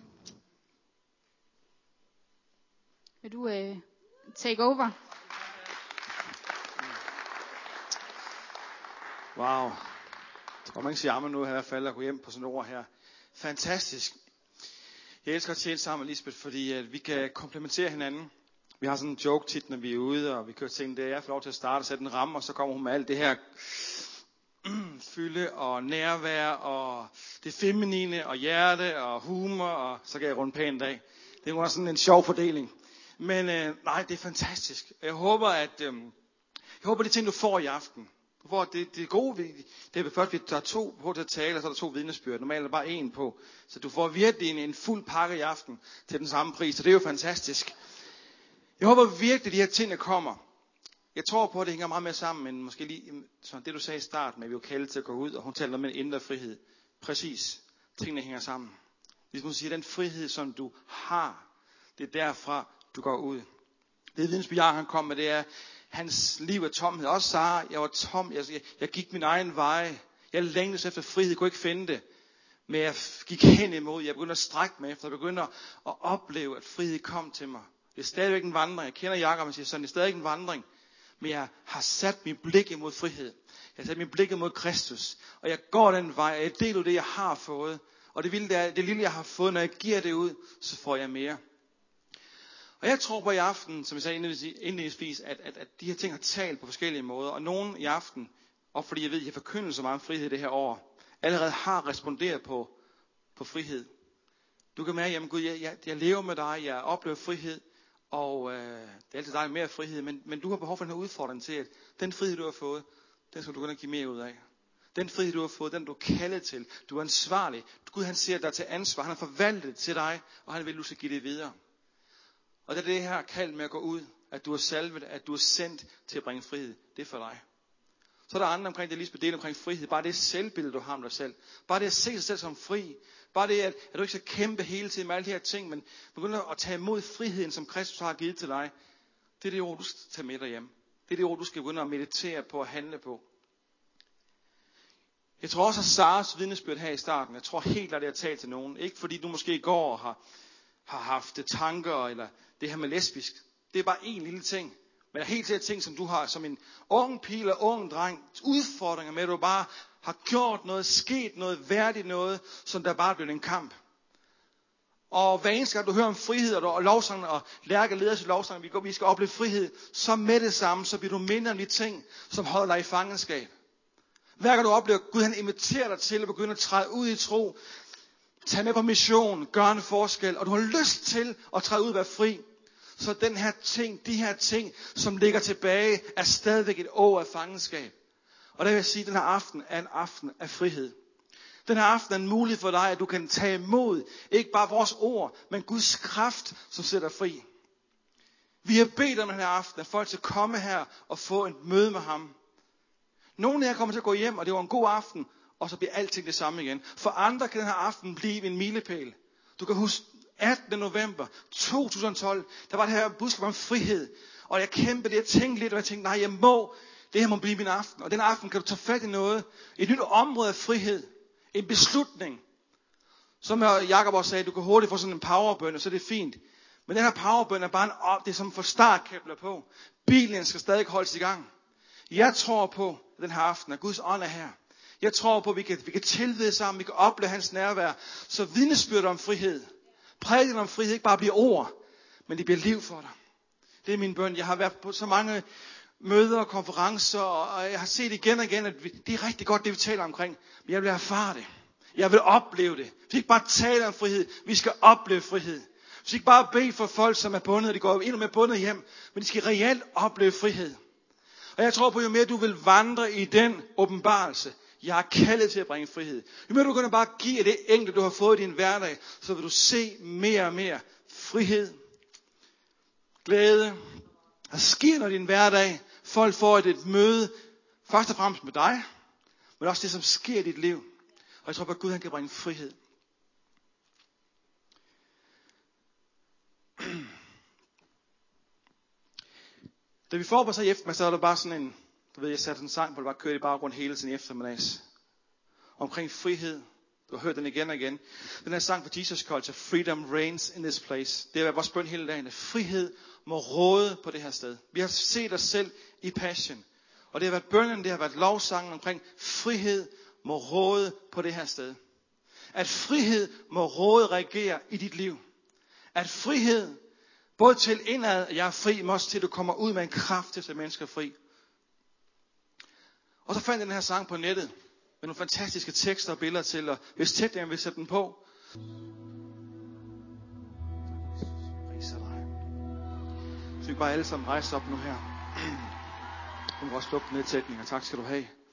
D: Vil du take over?
A: Wow. Jeg tror, man kan sige amen nu i hvert fald, og gå hjem på sådan et ord her. Fantastisk. Jeg elsker at tjene sammen med Lisbeth, fordi at vi kan komplementere hinanden. Vi har sådan en joke tit, når vi er ude, og vi kører ting, det er jeg får lov til at starte og sætte en ramme, og så kommer hun med alt det her fylde og nærvær, og det feminine, og hjerte, og humor, og så kan jeg runde pænt af. Det er jo også sådan en sjov fordeling. Men nej, det er fantastisk. Jeg håber, de ting, du får i aften, Du får det gode, det er først, der er 2 på til at tale, og så er der 2 vidnesbyrd. Normalt er der bare 1 på. Så du får virkelig en fuld pakke i aften til den samme pris, så det er jo fantastisk. Jeg håber virkelig, at de her ting, der kommer. Jeg tror på, at det hænger meget mere sammen, men måske lige sådan det, du sagde i starten, at vi er jo kaldet til at gå ud, og hun taler om en indre frihed. Præcis. Tingene hænger sammen. Hvis man siger, den frihed, som du har, det er derfra, du går ud. Det vidensbyrd, han kom med, det er, hans liv er tomhed. Også Sara, jeg var tom. Jeg gik min egen vej. Jeg længtes efter frihed. Jeg kunne ikke finde det. Men jeg gik hen imod. Jeg begyndte at strække mig efter. Jeg begyndte at opleve, at frihed kom til mig. Det er stadigvæk en vandring. Jeg kender Jakob og siger sådan, det er stadigvæk en vandring. Men jeg har sat mit blik imod frihed. Jeg har sat mit blik imod Kristus. Og jeg går den vej. Og jeg deler det, jeg har fået. Og det lille, jeg har fået, når jeg giver det ud, så får jeg mere. Og jeg tror på i aften, som jeg sagde indledningsvis, at de her ting har talt på forskellige måder. Og nogen i aften, og fordi jeg ved, at jeg forkynder så meget frihed det her år, allerede har responderet på frihed. Du kan mærke, jamen Gud, jeg lever med dig, jeg oplever frihed, og det er altid dejligt mere frihed, men du har behov for den her udfordring til, at den frihed, du har fået, den skal du begynde at give mere ud af. Den frihed, du har fået, den du er kaldet til. Du er ansvarlig. Gud, han siger dig til ansvar. Han har forvaltet til dig, og han vil, du skal give det videre. Og det er det her kald med at gå ud, at du er salvet, at du er sendt til at bringe frihed. Det er for dig. Så er der andre omkring det, lige del omkring frihed. Bare det selvbillede, du har om dig selv. Bare det at se sig selv som fri. Bare det, at du ikke skal kæmpe hele tiden med alle de her ting, men begynder at tage imod friheden, som Kristus har givet til dig. Det er det ord, du skal tage med dig hjem. Det er det ord, du skal begynde at meditere på og handle på. Jeg tror også, at Saras vidnesbyrd her i starten, jeg tror helt klart, det har talt til nogen. Ikke fordi du måske i går har haft tanker, eller det her med lesbisk. Det er bare en lille ting. Men der er helt sikkert ting, som du har som en ung pige eller ung dreng. Udfordringer med, at du bare har gjort noget, sket noget, værdigt noget, som der bare er blevet en kamp. Og hver eneste gang du hører om frihed, og lovsangen, og Lærke leder til lovsangen, vi skal opleve frihed, så med det samme, så bliver du mindre om de ting, som holder dig i fangenskab. Hver gang du oplever, at Gud han inviterer dig til at begynde at træde ud i tro, tage med på mission, gøre en forskel, og du har lyst til at træde ud og være fri, så de her ting, som ligger tilbage, er stadigvæk et år af fangenskab. Og der vil jeg sige, at den her aften er en aften af frihed. Den her aften er en mulighed for dig, at du kan tage imod, ikke bare vores ord, men Guds kraft, som sætter fri. Vi har bedt om den her aften, at folk skal komme her og få et møde med ham. Nogle af jer kommer til at gå hjem, og det var en god aften, og så bliver alting det samme igen. For andre kan den her aften blive en milepæl. Du kan huske 18. november 2012, der var det her budskab om frihed. Og jeg kæmpede det, jeg tænkte lidt, og jeg tænkte, nej, det her må blive min aften. Og den aften kan du tage fat i noget, et nyt område af frihed, en beslutning. Som Jakob også sagde, du kan hurtigt få sådan en powerbøn, og så er det fint. Men den her powerbøn er bare det er som for startkabler på. Bilen skal stadig holdes i gang. Jeg tror på den her aften, at Guds ånd er her. Jeg tror på, at vi kan tilbede sammen, vi kan opleve hans nærvær. Så vidnesbyrd om frihed. Prædiken om frihed ikke bare bliver ord, men det bliver liv for dig. Det er min bøn. Jeg har været på så mange møder og konferencer, og jeg har set igen og igen, at det er rigtig godt, det vi taler omkring. Men jeg vil erfare det. Jeg vil opleve det. Vi skal ikke bare tale om frihed, vi skal opleve frihed. Vi skal ikke bare bede for folk, som er bundet, og de går endnu mere bundet hjem, men de skal reelt opleve frihed. Og jeg tror på, jo mere du vil vandre i den åbenbarelse, jeg er kaldet til at bringe frihed. Jo mere du kan bare give det enkelte, du har fået i din hverdag, så vil du se mere og mere frihed, glæde. Der sker noget i din hverdag. Folk får et møde, først og fremmest med dig, men også det, som sker i dit liv. Og jeg tror på, at Gud han kan bringe frihed. Da vi forberedte sig i eftermiddag, så var der bare sådan en, jeg satte en sang på, der bare kørte i baggrund hele tiden i eftermiddags. Omkring frihed. Du har hørt den igen og igen. Den her sang på Jesus Culture, Freedom Reigns in this place. Det har været vores bøn hele dagen, at frihed må råde på det her sted. Vi har set os selv i Passion. Og det har været bønnen, det har været lovsangen omkring frihed må råde på det her sted. At frihed må råde regere i dit liv. At frihed, både til indad, at jeg er fri, men også til at du kommer ud med en kraft til at sætte mennesker fri. Og så fandt jeg den her sang på nettet, med nogle fantastiske tekster og billeder til, og hvis tæt jeg vil sætte den på. Så vi bare alle sammen rejse op nu her. Du må også slukke nedtætninger. Tak skal du have.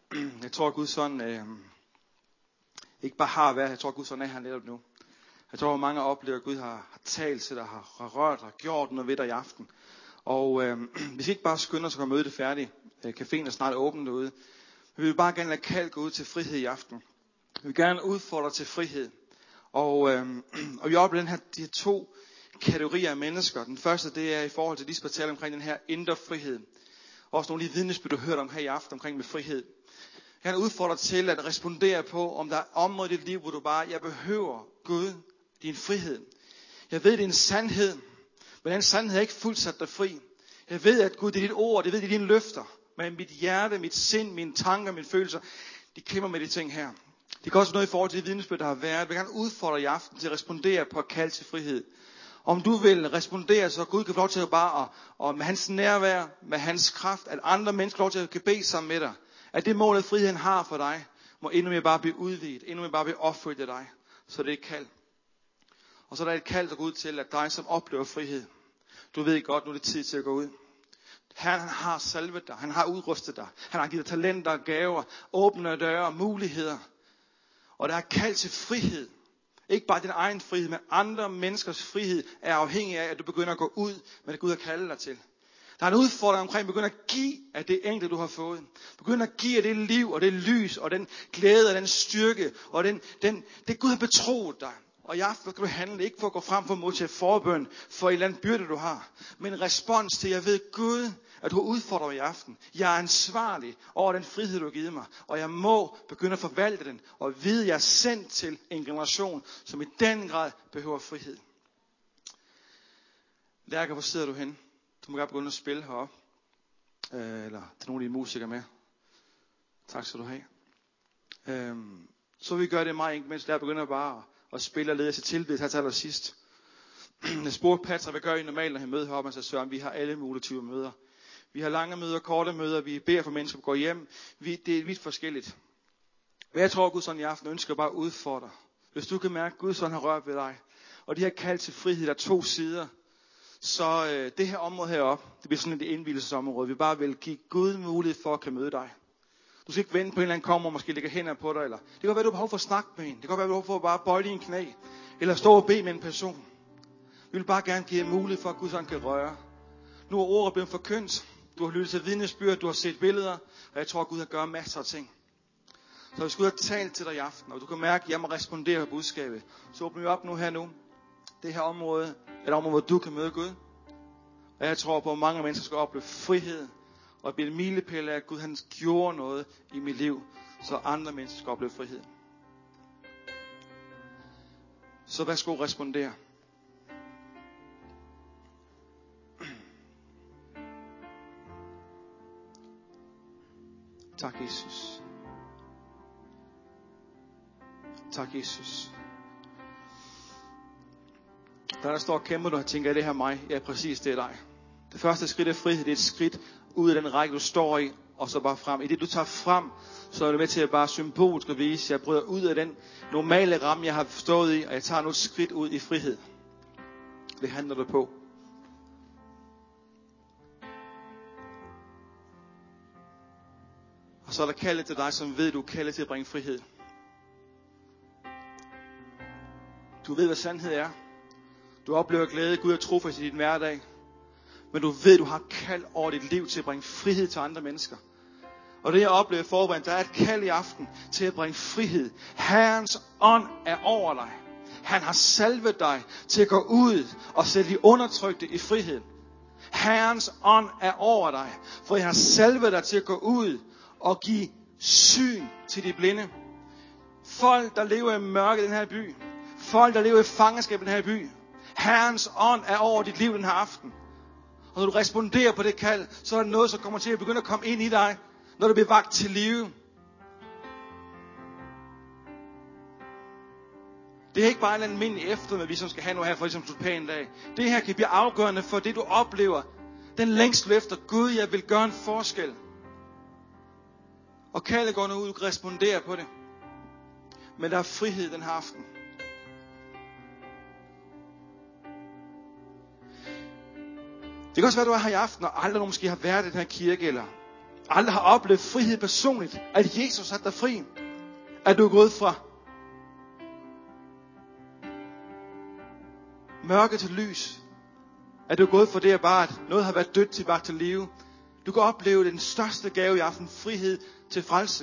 A: Jeg tror, at Guds ånd ikke bare har været, jeg tror, at Guds ånd er her netop nu. Jeg tror, at mange oplever, at Gud har talt til dig, har rørt og gjort noget ved dig i aften. Og vi skal ikke bare skynde os at komme mødet færdigt. Caféen er snart åben derude. Vi vil bare gerne lade kald gå ud til frihed i aften. Vi vil gerne udfordre til frihed. Og vi oplever de her 2 kategorier af mennesker. Den første, det er i forhold til de spørgsmål omkring den her indre frihed. Også nogle af de vidnesbyrd, du hørte om her i aften omkring med frihed. Jeg kan udfordre til at respondere på, om der er områder i dit liv, hvor du bare, jeg behøver Gud, din frihed. Jeg ved, det er en sandhed, men den sandhed er ikke fuldt sat dig fri. Jeg ved, at Gud, det er dit ord, det ved, det er dine løfter. Men mit hjerte, mit sind, mine tanker, mine følelser, de kæmper med de ting her. Det kan også noget i forhold til de vidnesbyrd, der har været. Jeg vil gerne udfordre i aften til at respondere på at kalde til frihed. Om du vil respondere, så Gud kan få lov til at bare, og med hans nærvær, med hans kraft, at andre mennesker får lov til at bede sammen med dig. At det mål, at friheden har for dig, må endnu mere bare blive udvidet, endnu mere bare blive opfyldt af dig. Så det er et kald. Og så er der et kald, der går ud til, at dig, som oplever frihed, du ved godt, nu er det tid til at gå ud. Herren, han har salvet dig, han har udrustet dig, han har givet dig talenter, gaver, åbne døre, muligheder. Og der er kald til frihed. Ikke bare din egen frihed, men andre menneskers frihed er afhængig af, at du begynder at gå ud med det Gud har kaldet dig til. Der er en udfordring omkring, at begynder at give af det enkelte, du har fået. Begynder at give af det liv, og det lys, og den glæde, og den styrke, og det Gud har betroet dig. Og i aften skal du handle ikke for at gå frem for at modtage forbøn for en eller anden byrde, du har. Men en respons til, jeg ved Gud, at du har udfordret mig i aften. Jeg er ansvarlig over den frihed, du har givet mig. Og jeg må begynde at forvalte den, og vide, at jeg er sendt til en generation, som i den grad behøver frihed. Lærker, hvor sidder du hen? Du må gerne begynde at spille heroppe. Eller til nogle af de musikere med. Tak skal du have. Så vi gør det meget enkelt, mens der begynder bare at spille og lede til tilbedelse her til allersidst. Jeg spurgte Patrick, hvad gør I normalt, når I møder heroppe? Han sagde, Søren, vi har alle mulige typer møder. Vi har lange møder, korte møder, vi beder for mennesker, der går hjem. Det er vidt forskelligt. Men jeg tror, Gud sådan i aften ønsker bare at udfordre. Hvis du kan mærke, at Gud sådan har rørt ved dig, og de her kald til frihed, der er 2 sider, så det her område heroppe, det bliver sådan et indvielsesområde. Vi bare vil give Gud mulighed for at kan møde dig. Du skal ikke vente på en eller anden kommer og måske lægger hænder på dig. Eller det kan være, du har behov for at snakke med en. Det kan være, du har behov for at bare bøje dine knæ. Eller stå og bede med en person. Vi vil bare gerne give jer mulighed for, at Gud sådan kan røre. Nu er ordet blevet forkyndt. Du har lyttet til vidnesbyrd, du har set billeder. Og jeg tror, at Gud har gjort masser af ting. Så hvis Gud har talt til dig i aften, og du kan mærke, at jeg må respondere på budskabet, så åbner vi op nu. Det her område er et område, hvor du kan møde Gud. Og jeg tror på, at mange mennesker skal opleve frihed. Og blive en milepæl af, at Gud han gjorde noget i mit liv, så andre mennesker skal opleve frihed. Så værsgo at respondere. Tak, Jesus. Tak, Jesus. Der står og kæmper, du tænker, er det her mig? Ja, præcis, det er dig. Det første skridt af frihed, det er et skridt ud af den række, du står i, og så bare frem. I det, du tager frem, så er det med til at bare symbolisk at vise, at jeg bryder ud af den normale ramme, jeg har stået i, og jeg tager nu et skridt ud i frihed. Det handler det på. Og så er der kaldet til dig, som ved, du er kaldet til at bringe frihed. Du ved, hvad sandhed er. Du oplever glæde, Gud er trofast i din hverdag. Men du ved, du har kald over dit liv til at bringe frihed til andre mennesker. Og det jeg oplever i forvejen, der er et kald i aften til at bringe frihed. Herrens ånd er over dig. Han har salvet dig til at gå ud og sætte de undertrykte i frihed. Herrens ånd er over dig, for jeg har salvet dig til at gå ud og give syn til de blinde. Folk, der lever i mørke i den her by. Folk, der lever i fangenskab i den her by. Herrens ånd er over dit liv den her aften. Og når du responderer på det kald, så er der noget, som kommer til at begynde at komme ind i dig, når du bliver vakt til live. Det er ikke bare en almindelig eftermiddag, vi som skal have noget her for ligesom en dag. Det her kan blive afgørende for det, du oplever. Den længsel efter Gud, jeg vil gøre en forskel. Og kaldet går nu ud, du kan respondere på det. Men der er frihed den her aften. Det kan også være, du er her i aften, og aldrig nogen måske har været i den her kirke, eller aldrig har oplevet frihed personligt, at Jesus satte dig fri, at du er gået fra mørke til lys, at du er gået fra det, at bare at noget har været dødt tilbage til live. Du kan opleve den største gave i aften, frihed til frelse.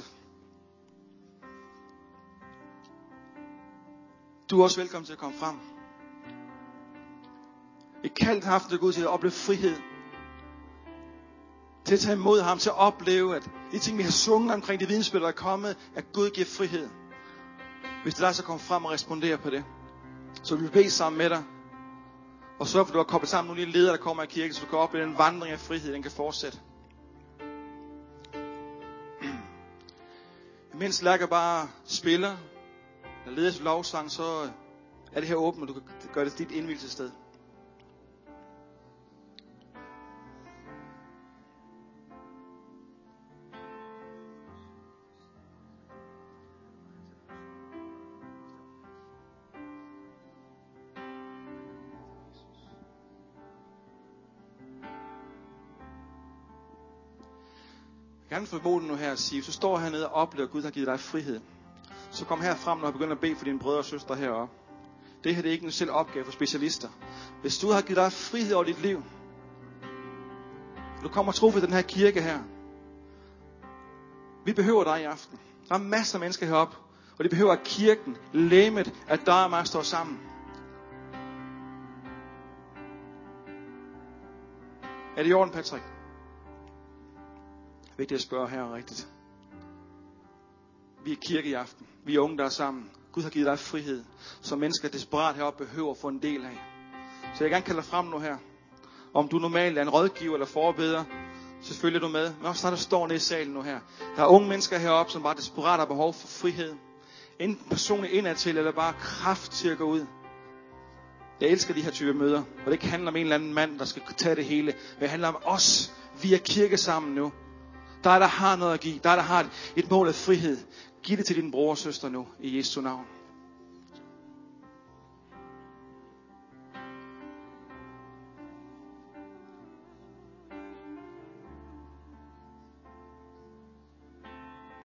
A: Du er også velkommen til at komme frem. Et kaldt aften til Gud til at opleve frihed. Til at tage imod ham, til at opleve, at de ting, vi har sunget omkring de vidensbyrd, der er kommet, at Gud giver frihed. Hvis det er dig, så kom frem og respondere på det. Så vi vil bede sammen med dig. Og sørg for, at du har koblet sammen nogle af de ledere, der kommer i kirken, så du kan opleve den vandring af frihed, den kan fortsætte. Mens Lærker bare spiller, eller leder til lovsang, så er det her åbent, og du kan gøre det dit indvielsessted. Jeg kan få moden nu her at sige, så står hernede og oplever, at Gud har givet dig frihed. Så kom her frem, når jeg begynder at bede for dine brødre og søstre heroppe. Det her det er ikke en selv opgave for specialister. Hvis du har givet dig frihed over dit liv, du kommer og tro for den her kirke her. Vi behøver dig i aften. Der er masser af mennesker heroppe, og de behøver at kirken, lægemet, at dig og mig står sammen. Er det i orden, Patrick? Vigtigt at spørge her rigtigt. Vi er kirke i aften. Vi er unge, der er sammen. Gud har givet dig frihed, som mennesker desperat heroppe behøver at få en del af. Så jeg gerne kalder frem nu her. Om du normalt er en rådgiver eller forbeder, selvfølgelig er du med. Men også der står nede i salen nu her. Der er unge mennesker heroppe, som bare desperat har behov for frihed. Enten personligt indadtil, eller bare kraft til at gå ud. Jeg elsker de her typer møder, hvor det ikke handler om en eller anden mand, der skal tage det hele. Men det handler om os. Vi er kirke sammen nu. Der har noget at give. Der har et mål af frihed. Giv det til din bror og søster nu, i Jesu navn.